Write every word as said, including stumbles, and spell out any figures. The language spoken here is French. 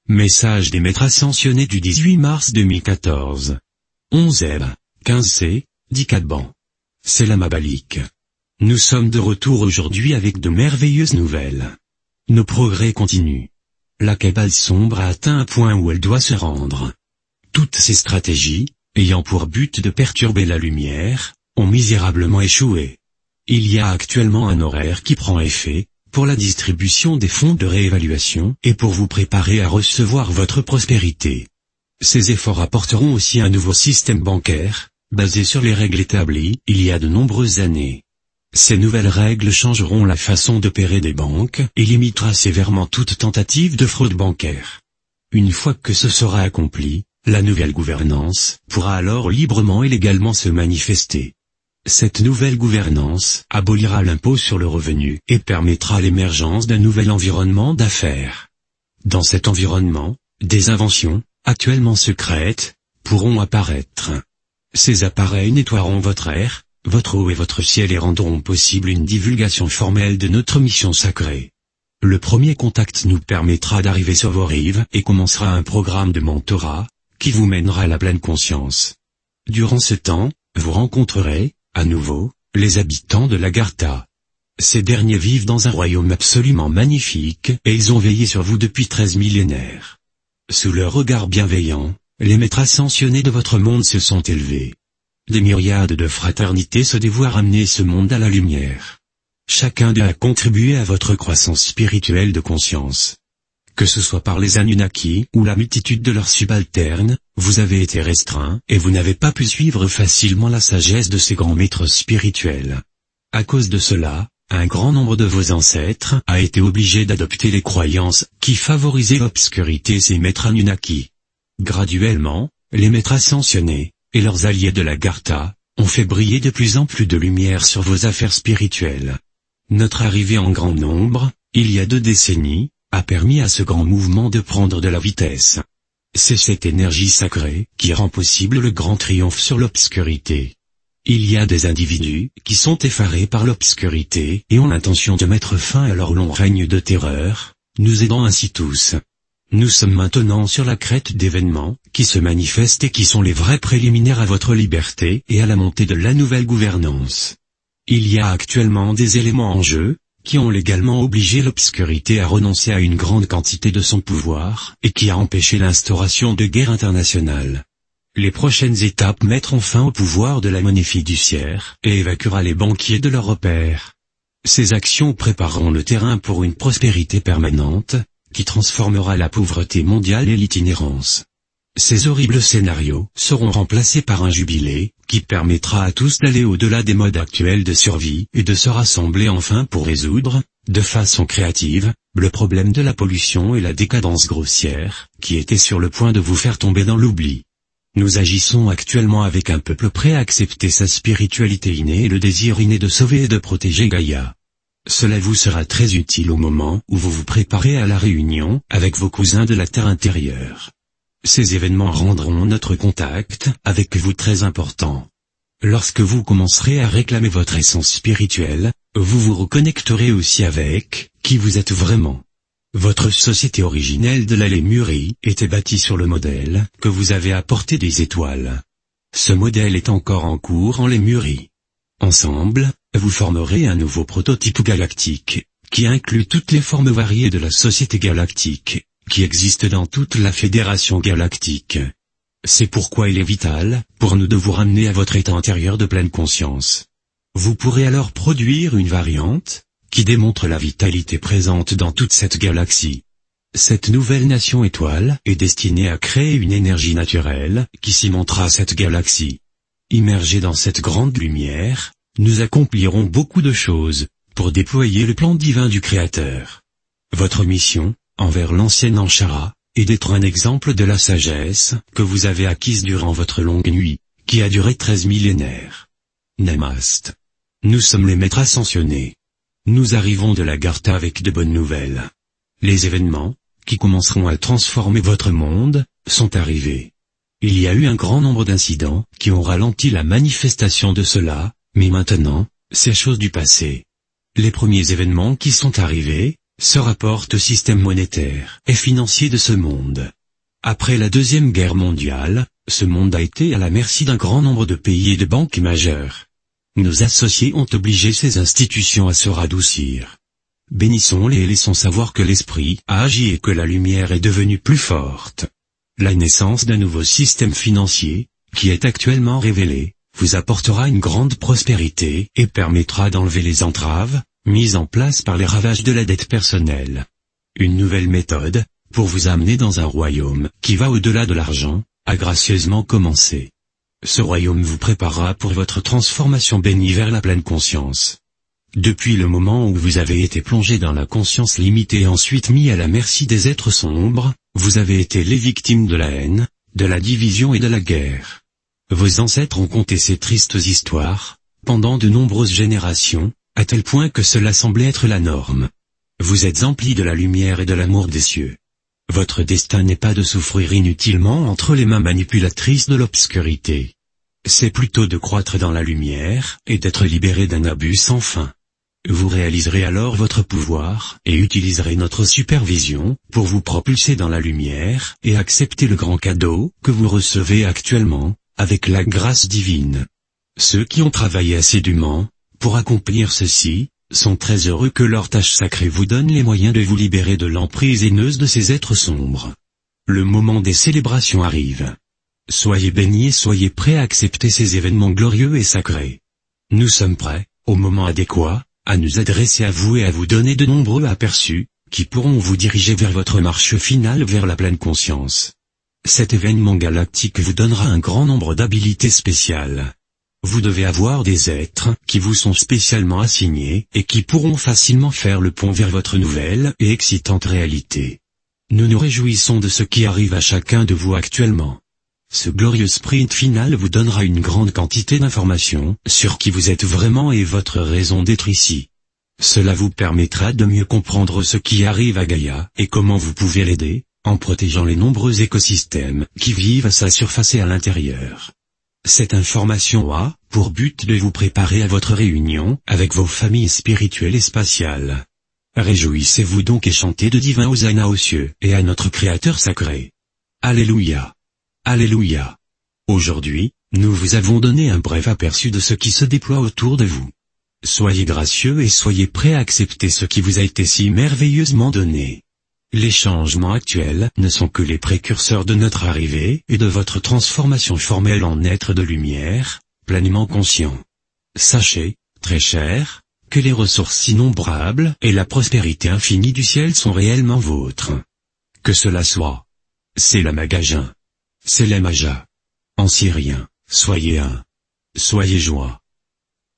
Message des maîtres ascensionnés du dix-huit mars deux mille quatorze. onze Eb, quinze C, dix Cadban. C'est la Mabalik. Nous sommes de retour aujourd'hui avec de merveilleuses nouvelles. Nos progrès continuent. La Kabbale sombre a atteint un point où elle doit se rendre. Toutes ces stratégies, ayant pour but de perturber la lumière, ont misérablement échoué. Il y a actuellement un horaire qui prend effet, pour la distribution des fonds de réévaluation et pour vous préparer à recevoir votre prospérité. Ces efforts apporteront aussi un nouveau système bancaire, basé sur les règles établies il y a de nombreuses années. Ces nouvelles règles changeront la façon d'opérer des banques et limitera sévèrement toute tentative de fraude bancaire. Une fois que ce sera accompli, la nouvelle gouvernance pourra alors librement et légalement se manifester. Cette nouvelle gouvernance abolira l'impôt sur le revenu et permettra l'émergence d'un nouvel environnement d'affaires. Dans cet environnement, des inventions, actuellement secrètes, pourront apparaître. Ces appareils nettoieront votre air, votre eau et votre ciel et rendront possible une divulgation formelle de notre mission sacrée. Le premier contact nous permettra d'arriver sur vos rives et commencera un programme de mentorat, qui vous mènera à la pleine conscience. Durant ce temps, vous rencontrerez, à nouveau, les habitants de l'Agartha. Ces derniers vivent dans un royaume absolument magnifique et ils ont veillé sur vous depuis treize millénaires. Sous leur regard bienveillant, les maîtres ascensionnés de votre monde se sont élevés. Des myriades de fraternités se dévouent à ramener ce monde à la lumière. Chacun d'eux a contribué à votre croissance spirituelle de conscience. Que ce soit par les Anunnaki ou la multitude de leurs subalternes, vous avez été restreint et vous n'avez pas pu suivre facilement la sagesse de ces grands maîtres spirituels. À cause de cela, un grand nombre de vos ancêtres a été obligé d'adopter les croyances qui favorisaient l'obscurité ces maîtres Anunnaki. Graduellement, les maîtres ascensionnés et leurs alliés de l'Agartha ont fait briller de plus en plus de lumière sur vos affaires spirituelles. Notre arrivée en grand nombre, il y a deux décennies, a permis à ce grand mouvement de prendre de la vitesse. C'est cette énergie sacrée qui rend possible le grand triomphe sur l'obscurité. Il y a des individus qui sont effarés par l'obscurité et ont l'intention de mettre fin à leur long règne de terreur, nous aidant ainsi tous. Nous sommes maintenant sur la crête d'événements qui se manifestent et qui sont les vrais préliminaires à votre liberté et à la montée de la nouvelle gouvernance. Il y a actuellement des éléments en jeu, qui ont légalement obligé l'obscurité à renoncer à une grande quantité de son pouvoir, et qui a empêché l'instauration de guerres internationales. Les prochaines étapes mettront fin au pouvoir de la monnaie fiduciaire, et évacuera les banquiers de leurs repères. Ces actions prépareront le terrain pour une prospérité permanente, qui transformera la pauvreté mondiale et l'itinérance. Ces horribles scénarios seront remplacés par un jubilé, qui permettra à tous d'aller au-delà des modes actuels de survie et de se rassembler enfin pour résoudre, de façon créative, le problème de la pollution et la décadence grossière, qui était sur le point de vous faire tomber dans l'oubli. Nous agissons actuellement avec un peuple prêt à accepter sa spiritualité innée et le désir inné de sauver et de protéger Gaïa. Cela vous sera très utile au moment où vous vous préparez à la réunion avec vos cousins de la Terre intérieure. Ces événements rendront notre contact avec vous très important. Lorsque vous commencerez à réclamer votre essence spirituelle, vous vous reconnecterez aussi avec qui vous êtes vraiment. Votre société originelle de la Lémurie était bâtie sur le modèle que vous avez apporté des étoiles. Ce modèle est encore en cours en Lémurie. Ensemble, vous formerez un nouveau prototype galactique, qui inclut toutes les formes variées de la société galactique, qui existe dans toute la Fédération galactique. C'est pourquoi il est vital, pour nous de vous ramener à votre état intérieur de pleine conscience. Vous pourrez alors produire une variante, qui démontre la vitalité présente dans toute cette galaxie. Cette nouvelle nation étoile est destinée à créer une énergie naturelle, qui cimentera cette galaxie. Immergés dans cette grande lumière, nous accomplirons beaucoup de choses, pour déployer le plan divin du Créateur. Votre mission, envers l'ancienne Anshara, et d'être un exemple de la sagesse que vous avez acquise durant votre longue nuit, qui a duré treize millénaires. Namaste. Nous sommes les maîtres ascensionnés. Nous arrivons de l'Agartha avec de bonnes nouvelles. Les événements, qui commenceront à transformer votre monde, sont arrivés. Il y a eu un grand nombre d'incidents qui ont ralenti la manifestation de cela, mais maintenant, c'est chose du passé. Les premiers événements qui sont arrivés, se rapporte au système monétaire et financier de ce monde. Après la Deuxième Guerre mondiale, ce monde a été à la merci d'un grand nombre de pays et de banques majeures. Nos associés ont obligé ces institutions à se radoucir. Bénissons-les et laissons savoir que l'esprit a agi et que la lumière est devenue plus forte. La naissance d'un nouveau système financier, qui est actuellement révélé, vous apportera une grande prospérité et permettra d'enlever les entraves, mises en place par les ravages de la dette personnelle. Une nouvelle méthode, pour vous amener dans un royaume qui va au-delà de l'argent, a gracieusement commencé. Ce royaume vous préparera pour votre transformation bénie vers la pleine conscience. Depuis le moment où vous avez été plongé dans la conscience limitée et ensuite mis à la merci des êtres sombres, vous avez été les victimes de la haine, de la division et de la guerre. Vos ancêtres ont conté ces tristes histoires, pendant de nombreuses générations, à tel point que cela semblait être la norme. Vous êtes emplis de la lumière et de l'amour des cieux. Votre destin n'est pas de souffrir inutilement entre les mains manipulatrices de l'obscurité. C'est plutôt de croître dans la lumière, et d'être libéré d'un abus sans fin. Vous réaliserez alors votre pouvoir, et utiliserez notre supervision, pour vous propulser dans la lumière, et accepter le grand cadeau, que vous recevez actuellement, avec la grâce divine. Ceux qui ont travaillé assidûment, pour accomplir ceci, sont très heureux que leur tâche sacrée vous donne les moyens de vous libérer de l'emprise haineuse de ces êtres sombres. Le moment des célébrations arrive. Soyez bénis et soyez prêts à accepter ces événements glorieux et sacrés. Nous sommes prêts, au moment adéquat, à nous adresser à vous et à vous donner de nombreux aperçus, qui pourront vous diriger vers votre marche finale vers la pleine conscience. Cet événement galactique vous donnera un grand nombre d'habilités spéciales. Vous devez avoir des êtres qui vous sont spécialement assignés et qui pourront facilement faire le pont vers votre nouvelle et excitante réalité. Nous nous réjouissons de ce qui arrive à chacun de vous actuellement. Ce glorieux sprint final vous donnera une grande quantité d'informations sur qui vous êtes vraiment et votre raison d'être ici. Cela vous permettra de mieux comprendre ce qui arrive à Gaïa et comment vous pouvez l'aider, en protégeant les nombreux écosystèmes qui vivent à sa surface et à l'intérieur. Cette information a pour but de vous préparer à votre réunion avec vos familles spirituelles et spatiales. Réjouissez-vous donc et chantez de divins hosanna aux cieux et à notre Créateur sacré. Alléluia. Alléluia. Aujourd'hui, nous vous avons donné un bref aperçu de ce qui se déploie autour de vous. Soyez gracieux et soyez prêts à accepter ce qui vous a été si merveilleusement donné. Les changements actuels ne sont que les précurseurs de notre arrivée et de votre transformation formelle en être de lumière, pleinement conscient. Sachez, très cher, que les ressources innombrables et la prospérité infinie du ciel sont réellement vôtres. Que cela soit. C'est la Magasin. C'est la Maja. En syrien, soyez un. Soyez joie.